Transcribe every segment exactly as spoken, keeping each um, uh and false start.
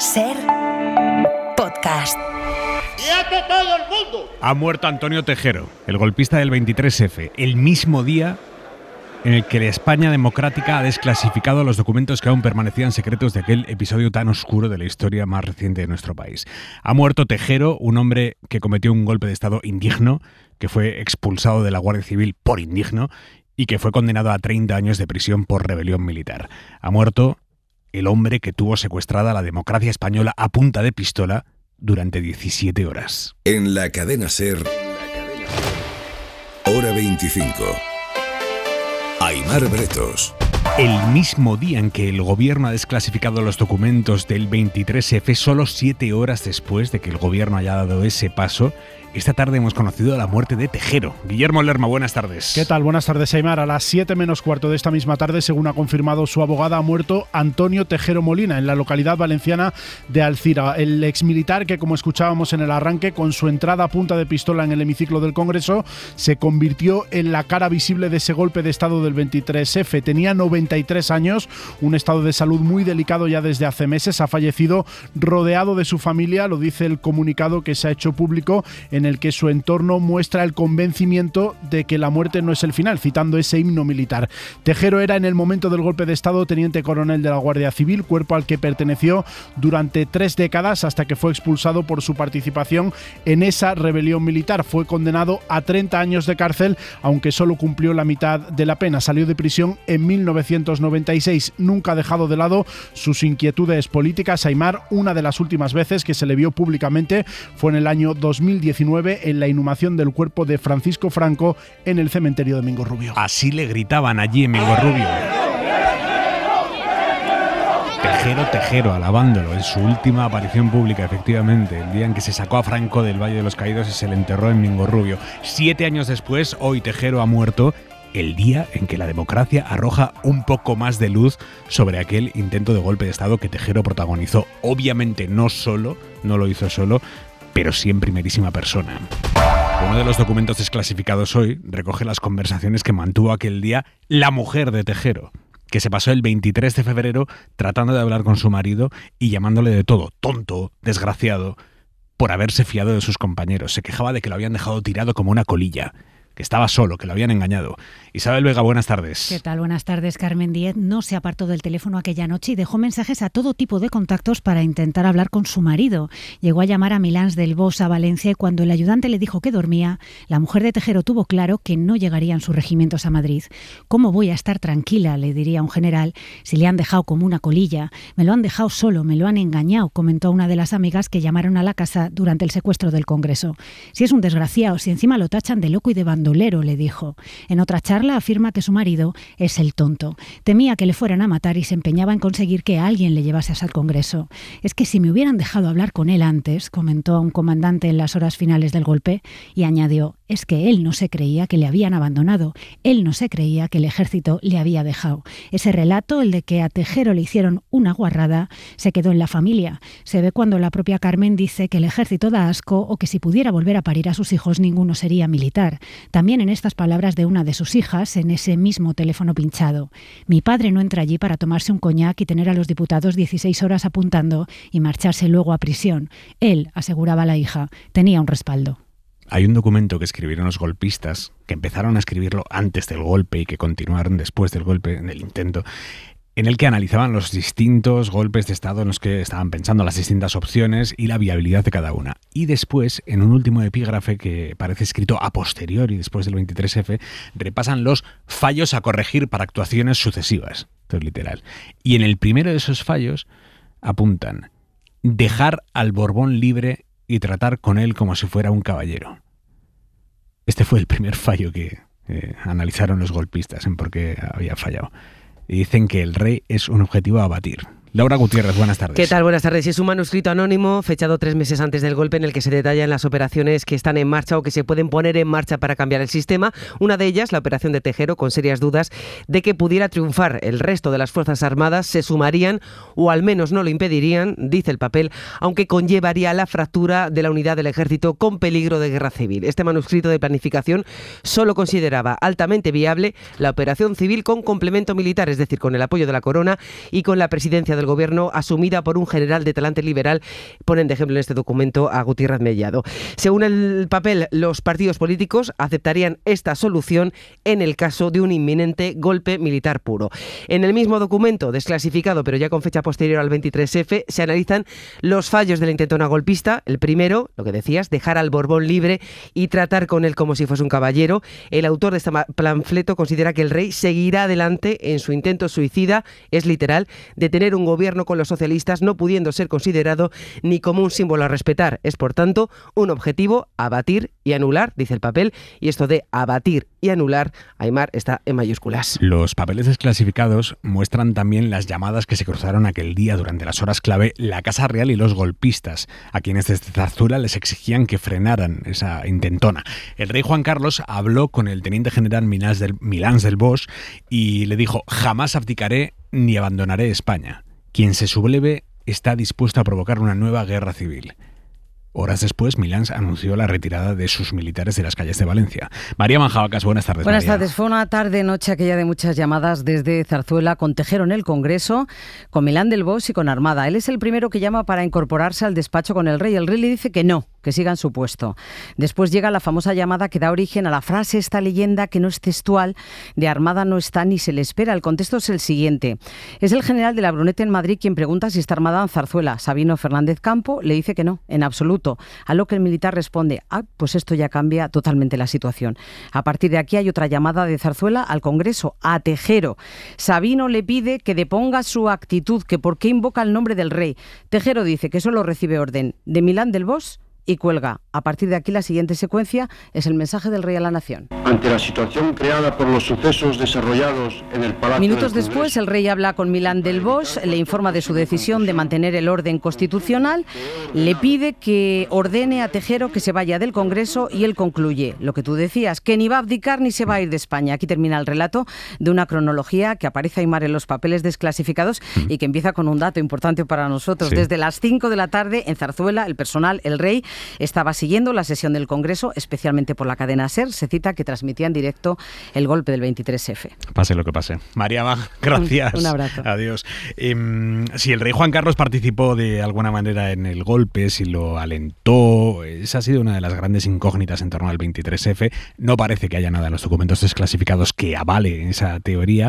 Ser podcast. ¡Quieto todo el mundo! Ha muerto Antonio Tejero, el golpista del veintitrés efe, el mismo día en el que la España democrática ha desclasificado los documentos que aún permanecían secretos de aquel episodio tan oscuro de la historia más reciente de nuestro país. Ha muerto Tejero, un hombre que cometió un golpe de Estado indigno, que fue expulsado de la Guardia Civil por indigno y que fue condenado a treinta años de prisión por rebelión militar. Ha muerto el hombre que tuvo secuestrada a la democracia española a punta de pistola durante diecisiete horas. En la cadena SER, hora veinticinco. Aimar Bretos. El mismo día en que el gobierno ha desclasificado los documentos del veintitrés efe, solo siete horas después de que el gobierno haya dado ese paso, esta tarde hemos conocido la muerte de Tejero. Guillermo Lerma, buenas tardes. ¿Qué tal? Buenas tardes, Aimar. A las siete menos cuarto de esta misma tarde, según ha confirmado su abogada, ha muerto Antonio Tejero Molina, en la localidad valenciana de Alcira. El exmilitar que, como escuchábamos en el arranque, con su entrada a punta de pistola en el hemiciclo del Congreso, se convirtió en la cara visible de ese golpe de Estado del veintitrés efe. Tenía noventa y tres años, un estado de salud muy delicado ya desde hace meses. Ha fallecido rodeado de su familia, lo dice el comunicado que se ha hecho público, en en el que su entorno muestra el convencimiento de que la muerte no es el final, citando ese himno militar. Tejero era en el momento del golpe de Estado teniente coronel de la Guardia Civil, cuerpo al que perteneció durante tres décadas hasta que fue expulsado por su participación en esa rebelión militar. Fue condenado a treinta años de cárcel, aunque solo cumplió la mitad de la pena. Salió de prisión en mil novecientos noventa y seis. Nunca ha dejado de lado sus inquietudes políticas. Aimar, una de las últimas veces que se le vio públicamente fue en el año dos mil diecinueve, en la inhumación del cuerpo de Francisco Franco en el cementerio de Mingorrubio. Así le gritaban allí en Mingorrubio. Tejero, Tejero, alabándolo en su última aparición pública, efectivamente, el día en que se sacó a Franco del Valle de los Caídos y se le enterró en Mingorrubio. Siete años después, hoy Tejero ha muerto, el día en que la democracia arroja un poco más de luz sobre aquel intento de golpe de Estado que Tejero protagonizó. Obviamente no solo, no lo hizo solo, pero sí en primerísima persona. Uno de los documentos desclasificados hoy recoge las conversaciones que mantuvo aquel día la mujer de Tejero, que se pasó el veintitrés de febrero tratando de hablar con su marido y llamándole de todo, tonto, desgraciado, por haberse fiado de sus compañeros. Se quejaba de que lo habían dejado tirado como una colilla, que estaba solo, que lo habían engañado. Isabel Vega, buenas tardes. ¿Qué tal? Buenas tardes. Carmen Díez no se apartó del teléfono aquella noche y dejó mensajes a todo tipo de contactos para intentar hablar con su marido. Llegó a llamar a Milans del Bosch, a Valencia, y cuando el ayudante le dijo que dormía, la mujer de Tejero tuvo claro que no llegarían sus regimientos a Madrid. ¿Cómo voy a estar tranquila?, le diría un general, si le han dejado como una colilla. Me lo han dejado solo, me lo han engañado, comentó una de las amigas que llamaron a la casa durante el secuestro del Congreso. Si es un desgraciado, si encima lo tachan de loco y de bandolero, le dijo. En otra charla afirma que su marido es el tonto. Temía que le fueran a matar y se empeñaba en conseguir que alguien le llevase al Congreso. Es que si me hubieran dejado hablar con él antes, comentó a un comandante en las horas finales del golpe, y añadió, es que él no se creía que le habían abandonado, él no se creía que el ejército le había dejado. Ese relato, el de que a Tejero le hicieron una guarrada, se quedó en la familia. Se ve cuando la propia Carmen dice que el ejército da asco o que si pudiera volver a parir a sus hijos ninguno sería militar. También en estas palabras de una de sus hijas en ese mismo teléfono pinchado. Mi padre no entra allí para tomarse un coñac y tener a los diputados dieciséis horas apuntando y marcharse luego a prisión. Él, aseguraba la hija, tenía un respaldo. Hay un documento que escribieron los golpistas, que empezaron a escribirlo antes del golpe y que continuaron después del golpe, del intento, en el que analizaban los distintos golpes de Estado en los que estaban pensando, las distintas opciones y la viabilidad de cada una. Y después, en un último epígrafe que parece escrito a posteriori, después del veintitrés efe, repasan los fallos a corregir para actuaciones sucesivas. Esto es literal. Y en el primero de esos fallos apuntan: dejar al Borbón libre y tratar con él como si fuera un caballero. Este fue el primer fallo que eh, analizaron los golpistas en por qué había fallado. Y dicen que el rey es un objetivo a abatir. Laura Gutiérrez, buenas tardes. ¿Qué tal? Buenas tardes. Es un manuscrito anónimo fechado tres meses antes del golpe en el que se detallan las operaciones que están en marcha o que se pueden poner en marcha para cambiar el sistema. Una de ellas, la operación de Tejero, con serias dudas de que pudiera triunfar. El resto de las Fuerzas Armadas se sumarían o al menos no lo impedirían, dice el papel, aunque conllevaría la fractura de la unidad del ejército con peligro de guerra civil. Este manuscrito de planificación solo consideraba altamente viable la operación civil con complemento militar, es decir, con el apoyo de la corona y con la presidencia de del gobierno asumida por un general de talante liberal. Ponen de ejemplo en este documento a Gutiérrez Mellado. Según el papel, los partidos políticos aceptarían esta solución en el caso de un inminente golpe militar puro. En el mismo documento, desclasificado pero ya con fecha posterior al veintitrés efe, se analizan los fallos de la intentona golpista. El primero, lo que decías, dejar al Borbón libre y tratar con él como si fuese un caballero. El autor de este panfleto considera que el rey seguirá adelante en su intento suicida, es literal, de tener un gobierno con los socialistas, no pudiendo ser considerado ni como un símbolo a respetar. Es, por tanto, un objetivo abatir y anular, dice el papel, y esto de abatir y anular, Aimar, está en mayúsculas. Los papeles desclasificados muestran también las llamadas que se cruzaron aquel día durante las horas clave la Casa Real y los golpistas, a quienes desde Zarzuela les exigían que frenaran esa intentona. El rey Juan Carlos habló con el teniente general Milans del, Milans del Bosch y le dijo: jamás abdicaré ni abandonaré España. Quien se subleve está dispuesto a provocar una nueva guerra civil. Horas después, Milans anunció la retirada de sus militares de las calles de Valencia. María Manjabacas, buenas tardes. Buenas María. tardes. Fue una tarde-noche aquella de muchas llamadas desde Zarzuela, con Tejero en el Congreso, con Milán del Bosch y con Armada. Él es el primero que llama para incorporarse al despacho con el rey. El rey le dice que no, que siga en su puesto. Después llega la famosa llamada que da origen a la frase, esta leyenda que no es textual, de Armada no está ni se le espera. El contexto es el siguiente. Es el general de la Brunete en Madrid quien pregunta si está Armada en Zarzuela. Sabino Fernández Campo le dice que no, en absoluto. A lo que el militar responde: ah, pues esto ya cambia totalmente la situación. A partir de aquí hay otra llamada de Zarzuela al Congreso, a Tejero. Sabino le pide que deponga su actitud, que por qué invoca el nombre del rey. Tejero dice que solo recibe orden de Milán del Bosch y cuelga. A partir de aquí la siguiente secuencia es el mensaje del rey a la nación. Ante la situación creada por los sucesos desarrollados en el Palacio Minutos del después, Congreso, el rey habla con Milán del Bosch, le informa de su decisión de mantener el orden constitucional, le pide que ordene a Tejero que se vaya del Congreso y él concluye lo que tú decías, que ni va a abdicar ni se va a ir de España. Aquí termina el relato de una cronología que aparece, Aimar, en los papeles desclasificados y que empieza con un dato importante para nosotros. Sí. Desde las cinco de la tarde en Zarzuela, el personal, el rey, estaba siguiendo la sesión del Congreso, especialmente por la cadena SER. Se cita que transmitía en directo el golpe del veintitrés efe. Pase lo que pase. María Mag, gracias. Un, un abrazo. Adiós. Eh, si el rey Juan Carlos participó de alguna manera en el golpe, si lo alentó, esa ha sido una de las grandes incógnitas en torno al veintitrés efe. No parece que haya nada en los documentos desclasificados que avale esa teoría.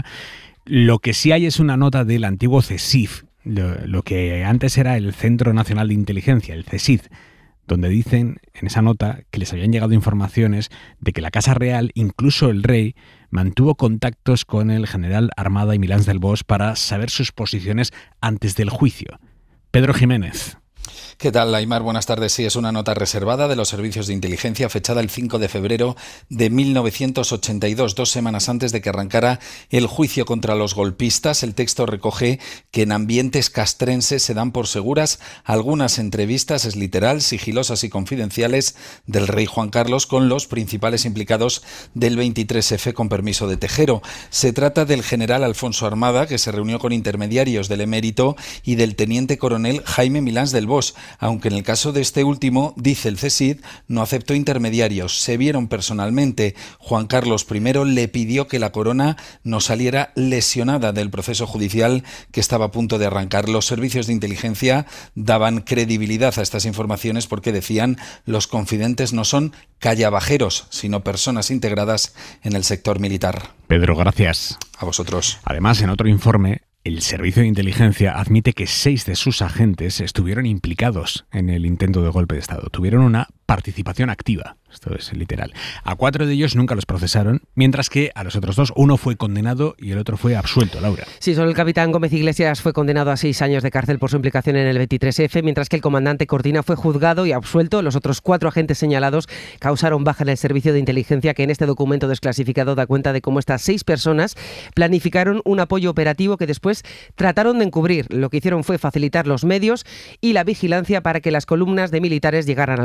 Lo que sí hay es una nota del antiguo CESIF, lo, lo que antes era el Centro Nacional de Inteligencia, el CESID, donde dicen en esa nota que les habían llegado informaciones de que la Casa Real, incluso el rey, mantuvo contactos con el general Armada y Milans del Bosch para saber sus posiciones antes del juicio. Pedro Jiménez. ¿Qué tal, Aimar? Buenas tardes. Sí, es una nota reservada de los servicios de inteligencia fechada el cinco de febrero de mil novecientos ochenta y dos, dos semanas antes de que arrancara el juicio contra los golpistas. El texto recoge que en ambientes castrenses se dan por seguras algunas entrevistas, es literal, sigilosas y confidenciales, del rey Juan Carlos con los principales implicados del veintitrés efe, con permiso de Tejero. Se trata del general Alfonso Armada, que se reunió con intermediarios del emérito, y del teniente coronel Jaime Milans del Bosch, aunque en el caso de este último, dice el CESID, no aceptó intermediarios, se vieron personalmente. Juan Carlos primero le pidió que la corona no saliera lesionada del proceso judicial que estaba a punto de arrancar. Los servicios de inteligencia daban credibilidad a estas informaciones porque decían: los confidentes no son callabajeros, sino personas integradas en el sector militar. Pedro, gracias. A vosotros. Además, en otro informe, el Servicio de Inteligencia admite que seis de sus agentes estuvieron implicados en el intento de golpe de Estado. Tuvieron una participación activa. Esto es literal. A cuatro de ellos nunca los procesaron, mientras que a los otros dos, uno fue condenado y el otro fue absuelto. Laura. Sí, solo el capitán Gómez Iglesias fue condenado a seis años de cárcel por su implicación en el veintitrés efe, mientras que el comandante Cortina fue juzgado y absuelto. Los otros cuatro agentes señalados causaron baja en el servicio de inteligencia, que en este documento desclasificado da cuenta de cómo estas seis personas planificaron un apoyo operativo que después trataron de encubrir. Lo que hicieron fue facilitar los medios y la vigilancia para que las columnas de militares llegaran al Congreso.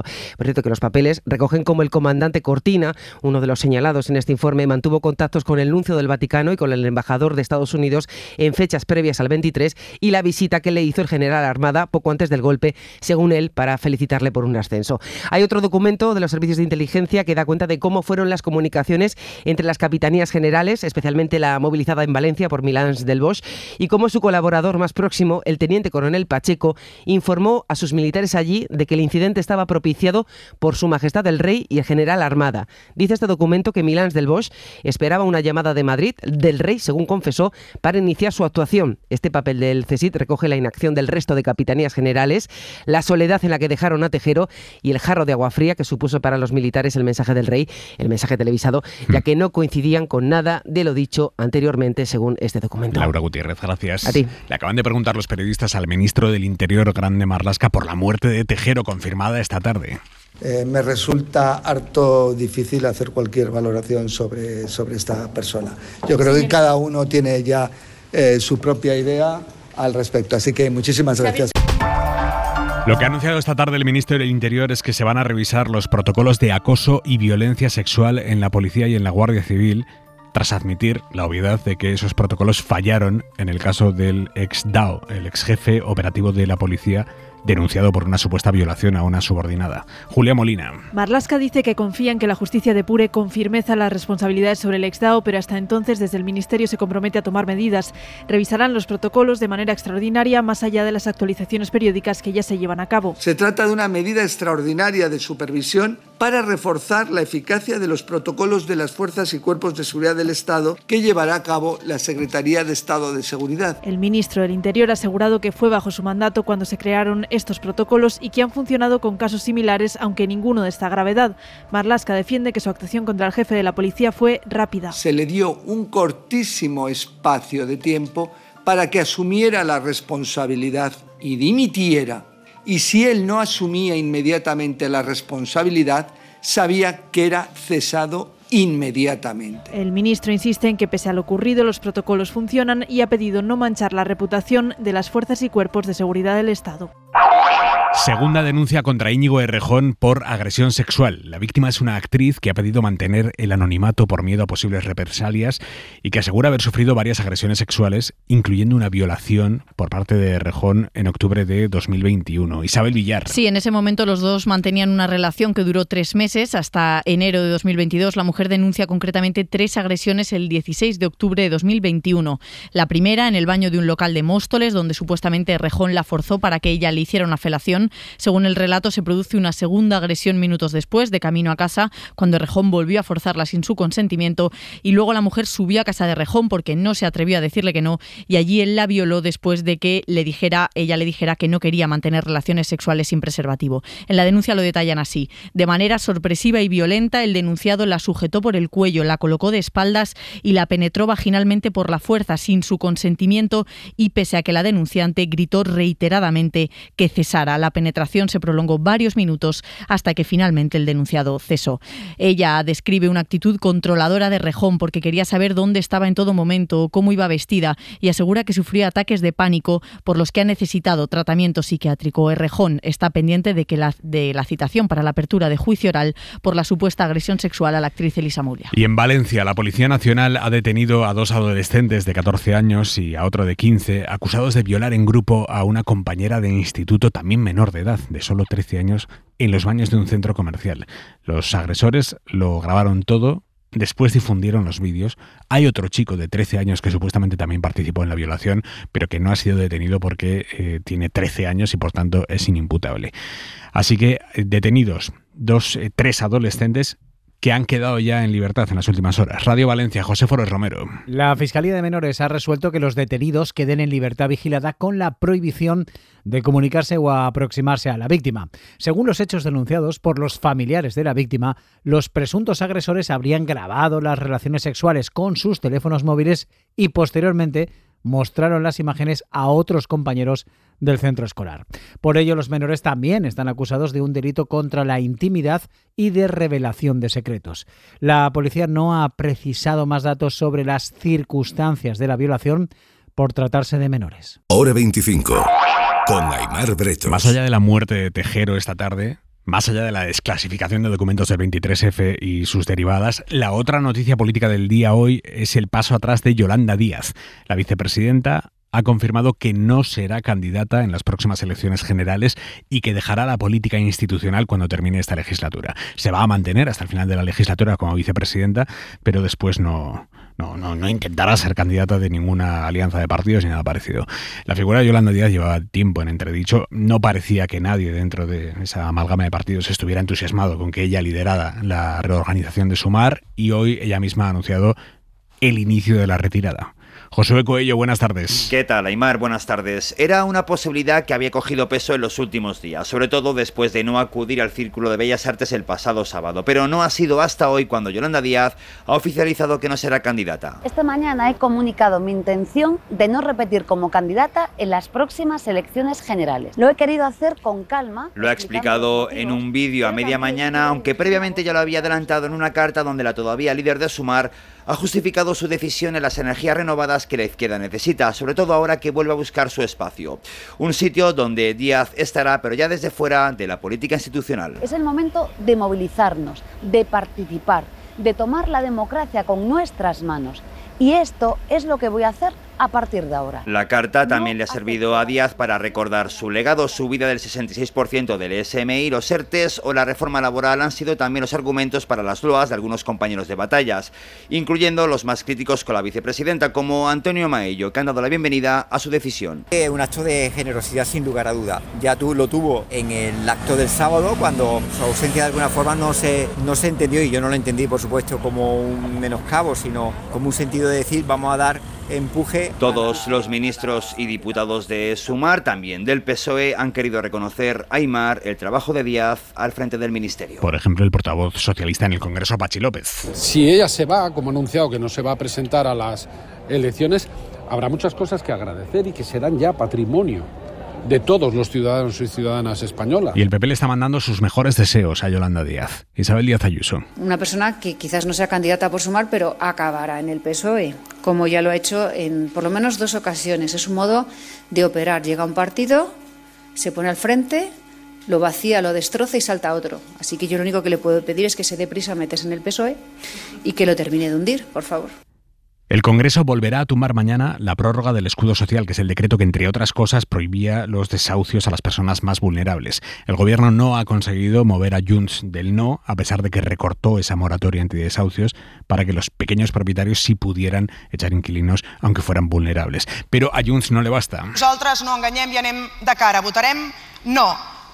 Por cierto, que los papeles recogen como el comandante Cortina, uno de los señalados en este informe, mantuvo contactos con el nuncio del Vaticano y con el embajador de Estados Unidos en fechas previas al veintitrés y la visita que le hizo el general Armada poco antes del golpe, según él, para felicitarle por un ascenso. Hay otro documento de los servicios de inteligencia que da cuenta de cómo fueron las comunicaciones entre las capitanías generales, especialmente la movilizada en Valencia por Milans del Bosch, y cómo su colaborador más próximo, el teniente coronel Pacheco, informó a sus militares allí de que el incidente estaba propiciado por Su Majestad el Rey y el general Armada. Dice este documento que Milans del Bosch esperaba una llamada de Madrid del Rey, según confesó, para iniciar su actuación. Este papel del C S I D recoge la inacción del resto de capitanías generales, la soledad en la que dejaron a Tejero y el jarro de agua fría que supuso para los militares el mensaje del Rey, el mensaje televisado, ya que no coincidían con nada de lo dicho anteriormente, según este documento. Laura Gutiérrez, gracias. A ti. Le acaban de preguntar los periodistas al ministro del Interior, Grande Marlaska, por la muerte de Tejero, confirmada esta tarde. Eh, me resulta harto difícil hacer cualquier valoración sobre, sobre esta persona. Yo creo que cada uno tiene ya eh, su propia idea al respecto. Así que muchísimas gracias. Lo que ha anunciado esta tarde el ministro del Interior es que se van a revisar los protocolos de acoso y violencia sexual en la policía y en la Guardia Civil, tras admitir la obviedad de que esos protocolos fallaron en el caso del ex D A O, el ex jefe operativo de la policía, denunciado por una supuesta violación a una subordinada. Julia Molina. Marlaska dice que confía en que la justicia depure con firmeza las responsabilidades sobre el ex D A O, pero hasta entonces desde el Ministerio se compromete a tomar medidas. Revisarán los protocolos de manera extraordinaria, más allá de las actualizaciones periódicas que ya se llevan a cabo. Se trata de una medida extraordinaria de supervisión para reforzar la eficacia de los protocolos de las fuerzas y cuerpos de seguridad del Estado que llevará a cabo la Secretaría de Estado de Seguridad. El ministro del Interior ha asegurado que fue bajo su mandato cuando se crearon estos protocolos y que han funcionado con casos similares, aunque ninguno de esta gravedad. Marlaska defiende que su actuación contra el jefe de la policía fue rápida. Se le dio un cortísimo espacio de tiempo para que asumiera la responsabilidad y dimitiera. Y si él no asumía inmediatamente la responsabilidad, sabía que era cesado inmediatamente. El ministro insiste en que pese a lo ocurrido los protocolos funcionan y ha pedido no manchar la reputación de las fuerzas y cuerpos de seguridad del Estado. Segunda denuncia contra Íñigo Errejón por agresión sexual. La víctima es una actriz que ha pedido mantener el anonimato por miedo a posibles represalias y que asegura haber sufrido varias agresiones sexuales, incluyendo una violación por parte de Errejón en octubre de dos mil veintiuno. Isabel Villar. Sí, en ese momento los dos mantenían una relación que duró tres meses, hasta enero de dos mil veintidós. La mujer denuncia concretamente tres agresiones el dieciséis de octubre de dos mil veintiuno. La primera en el baño de un local de Móstoles, donde supuestamente Errejón la forzó para que ella le hiciera una felación. Según el relato, se produce una segunda agresión minutos después, de camino a casa, cuando Errejón volvió a forzarla sin su consentimiento, y luego la mujer subió a casa de Errejón porque no se atrevió a decirle que no, y allí él la violó después de que le dijera, ella le dijera que no quería mantener relaciones sexuales sin preservativo. En la denuncia lo detallan así: de manera sorpresiva y violenta, el denunciado la sujetó por el cuello, la colocó de espaldas y la penetró vaginalmente por la fuerza, sin su consentimiento, y pese a que la denunciante gritó reiteradamente que cesara. La penetración se prolongó varios minutos hasta que finalmente el denunciado cesó. Ella describe una actitud controladora de Errejón porque quería saber dónde estaba en todo momento, cómo iba vestida, y asegura que sufrió ataques de pánico por los que ha necesitado tratamiento psiquiátrico. Errejón está pendiente de que la, de la citación para la apertura de juicio oral por la supuesta agresión sexual a la actriz Elisa Murria. Y en Valencia, la Policía Nacional ha detenido a dos adolescentes de catorce años y a otro de quince, acusados de violar en grupo a una compañera de instituto también menor de edad, de solo trece años, en los baños de un centro comercial. Los agresores lo grabaron todo, después difundieron los vídeos. Hay otro chico de trece años que supuestamente también participó en la violación, pero que no ha sido detenido porque eh, tiene trece años y por tanto es inimputable. Así que eh, detenidos dos, eh, tres adolescentes que han quedado ya en libertad en las últimas horas. Radio Valencia, José Forés Romero. La Fiscalía de Menores ha resuelto que los detenidos queden en libertad vigilada con la prohibición de comunicarse o aproximarse a la víctima. Según los hechos denunciados por los familiares de la víctima, los presuntos agresores habrían grabado las relaciones sexuales con sus teléfonos móviles y posteriormente mostraron las imágenes a otros compañeros del centro escolar. Por ello, los menores también están acusados de un delito contra la intimidad y de revelación de secretos. La policía no ha precisado más datos sobre las circunstancias de la violación por tratarse de menores. Hora veinticinco, con Aimar Bretos. Más allá de la muerte de Tejero esta tarde, Más allá de la desclasificación de documentos del veintitrés efe y sus derivadas, la otra noticia política del día hoy es el paso atrás de Yolanda Díaz. La vicepresidenta ha confirmado que no será candidata en las próximas elecciones generales y que dejará la política institucional cuando termine esta legislatura. Se va a mantener hasta el final de la legislatura como vicepresidenta, pero después no... No, no, no intentará ser candidata de ninguna alianza de partidos ni nada parecido. La figura de Yolanda Díaz llevaba tiempo en entredicho. No parecía que nadie dentro de esa amalgama de partidos estuviera entusiasmado con que ella liderara la reorganización de Sumar, y hoy ella misma ha anunciado el inicio de la retirada. Josué Coello, buenas tardes. ¿Qué tal, Aimar? Buenas tardes. Era una posibilidad que había cogido peso en los últimos días, sobre todo después de no acudir al Círculo de Bellas Artes el pasado sábado, pero no ha sido hasta hoy cuando Yolanda Díaz ha oficializado que no será candidata. Esta mañana he comunicado mi intención de no repetir como candidata en las próximas elecciones generales. Lo he querido hacer con calma. Lo ha explicado en un vídeo a media mañana, aunque previamente ya lo había adelantado en una carta donde la todavía líder de Sumar ha justificado su decisión en las energías renovadas que la izquierda necesita, sobre todo ahora que vuelve a buscar su espacio. Un sitio donde Díaz estará, pero ya desde fuera de la política institucional. Es el momento de movilizarnos, de participar, de tomar la democracia con nuestras manos. Y esto es lo que voy a hacer a partir de ahora. La carta también le ha servido a Díaz para recordar su legado, subida del sesenta y seis por ciento del ese eme i, los ERTES o la reforma laboral han sido también los argumentos para las loas de algunos compañeros de batallas, incluyendo los más críticos con la vicepresidenta, como Antonio Maello, que han dado la bienvenida a su decisión. Un acto de generosidad sin lugar a duda. Ya tú lo tuvo en el acto del sábado, cuando su ausencia de alguna forma no se, no se entendió, y yo no lo entendí, por supuesto, como un menoscabo, sino como un sentido de decir, vamos a dar empuje. Todos los ministros y diputados de Sumar, también del P S O E, han querido reconocer a Aimar el trabajo de Díaz al frente del ministerio. Por ejemplo, el portavoz socialista en el Congreso, Pachi López. Si ella se va, como ha anunciado que no se va a presentar a las elecciones, habrá muchas cosas que agradecer y que serán ya patrimonio de todos los ciudadanos y ciudadanas españolas. Y el P P le está mandando sus mejores deseos a Yolanda Díaz. Isabel Díaz Ayuso. Una persona que quizás no sea candidata por Sumar, pero acabará en el P S O E, como ya lo ha hecho en por lo menos dos ocasiones. Es un modo de operar. Llega un partido, se pone al frente, lo vacía, lo destroza y salta a otro. Así que yo lo único que le puedo pedir es que se dé prisa a meterse en el P S O E y que lo termine de hundir, por favor. El Congreso volverá a tumbar mañana la prórroga del escudo social, que es el decreto que, entre otras cosas, prohibía los desahucios a las personas más vulnerables. El Gobierno no ha conseguido mover a Junts del no, a pesar de que recortó esa moratoria antidesahucios para que los pequeños propietarios sí pudieran echar inquilinos, aunque fueran vulnerables. Pero a Junts no le basta. Nosaltres no enganyem i anem de cara. Votarem no.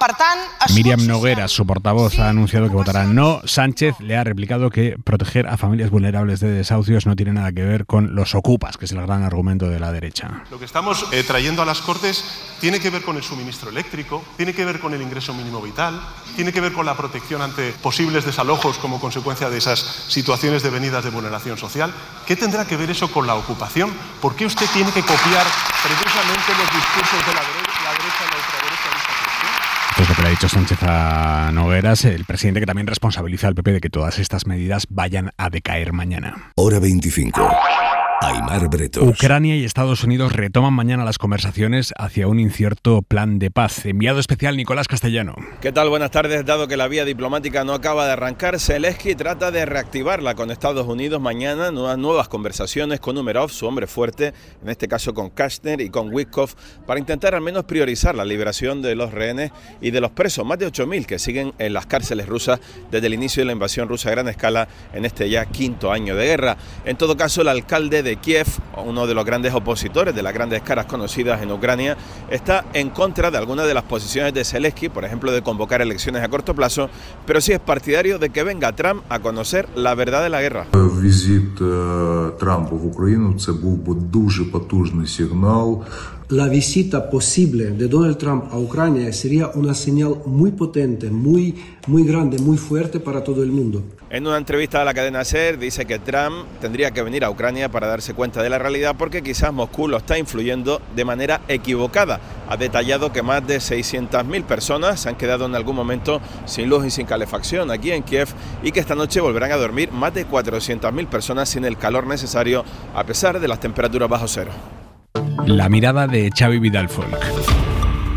Miriam Nogueras, su portavoz, ha anunciado que votará no. Sánchez le ha replicado que proteger a familias vulnerables de desahucios no tiene nada que ver con los ocupas, que es el gran argumento de la derecha. Lo que estamos eh, trayendo a las Cortes tiene que ver con el suministro eléctrico, tiene que ver con el ingreso mínimo vital, tiene que ver con la protección ante posibles desalojos como consecuencia de esas situaciones devenidas de vulneración social. ¿Qué tendrá que ver eso con la ocupación? ¿Por qué usted tiene que copiar precisamente los discursos de la derecha, la derecha y la ultraderecha en esta cuestión? Esto es lo que le ha dicho Sánchez a Nogueras, el presidente que también responsabiliza al P P de que todas estas medidas vayan a decaer mañana. Hora veinticinco. Aimar Bretos. Ucrania y Estados Unidos retoman mañana las conversaciones hacia un incierto plan de paz. Enviado especial Nicolás Castellano. ¿Qué tal? Buenas tardes. Dado que la vía diplomática no acaba de arrancar, Zelensky trata de reactivarla con Estados Unidos mañana. Nuevas, nuevas conversaciones con Umerov, su hombre fuerte, en este caso con Kashner y con Witkoff, para intentar al menos priorizar la liberación de los rehenes y de los presos, más de ocho mil que siguen en las cárceles rusas desde el inicio de la invasión rusa a gran escala en este ya quinto año de guerra. En todo caso, el alcalde de Kiev, uno de los grandes opositores de las grandes caras conocidas en Ucrania, está en contra de algunas de las posiciones de Zelensky, por ejemplo, de convocar elecciones a corto plazo, pero sí es partidario de que venga Trump a conocer la verdad de la guerra. Візит Трампа в Україну – це був би дуже потужний сигнал. La visita posible de Donald Trump a Ucrania sería una señal muy potente, muy, muy grande, muy fuerte para todo el mundo. En una entrevista a la cadena SER dice que Trump tendría que venir a Ucrania para darse cuenta de la realidad porque quizás Moscú lo está influyendo de manera equivocada. Ha detallado que más de seiscientas mil personas se han quedado en algún momento sin luz y sin calefacción aquí en Kiev y que esta noche volverán a dormir más de cuatrocientas mil personas sin el calor necesario a pesar de las temperaturas bajo cero. La mirada de Xavi Vidal Folk.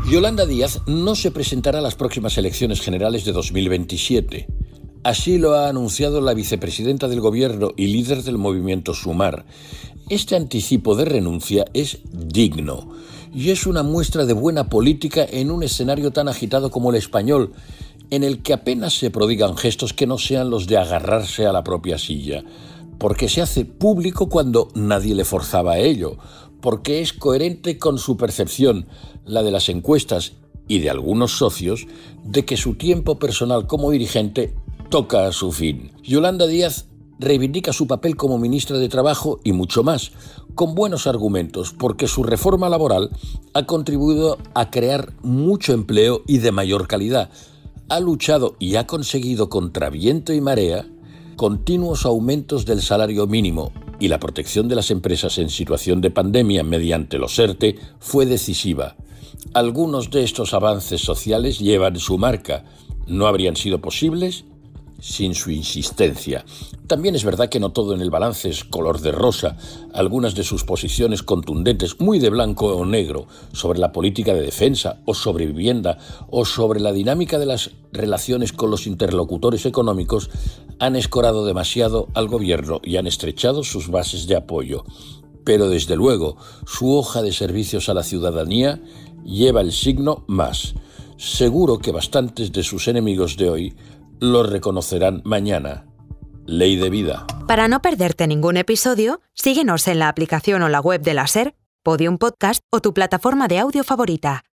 Yolanda Díaz no se presentará a las próximas elecciones generales de dos mil veintisiete. Así lo ha anunciado la vicepresidenta del Gobierno y líder del movimiento Sumar. Este anticipo de renuncia es digno y es una muestra de buena política en un escenario tan agitado como el español, en el que apenas se prodigan gestos que no sean los de agarrarse a la propia silla, porque se hace público cuando nadie le forzaba a ello, porque es coherente con su percepción, la de las encuestas y de algunos socios, de que su tiempo personal como dirigente toca a su fin. Yolanda Díaz reivindica su papel como ministra de Trabajo y mucho más, con buenos argumentos, porque su reforma laboral ha contribuido a crear mucho empleo y de mayor calidad. Ha luchado y ha conseguido contra viento y marea continuos aumentos del salario mínimo, y la protección de las empresas en situación de pandemia mediante los ERTE fue decisiva. Algunos de estos avances sociales llevan su marca. No habrían sido posibles sin su insistencia. También es verdad que no todo en el balance es color de rosa. Algunas de sus posiciones contundentes, muy de blanco o negro, sobre la política de defensa o sobre vivienda o sobre la dinámica de las relaciones con los interlocutores económicos, han escorado demasiado al gobierno y han estrechado sus bases de apoyo. Pero desde luego, su hoja de servicios a la ciudadanía lleva el signo más. Seguro que bastantes de sus enemigos de hoy lo reconocerán mañana. Ley de vida. Para no perderte ningún episodio, síguenos en la aplicación o la web de la SER, Podium Podcast o tu plataforma de audio favorita.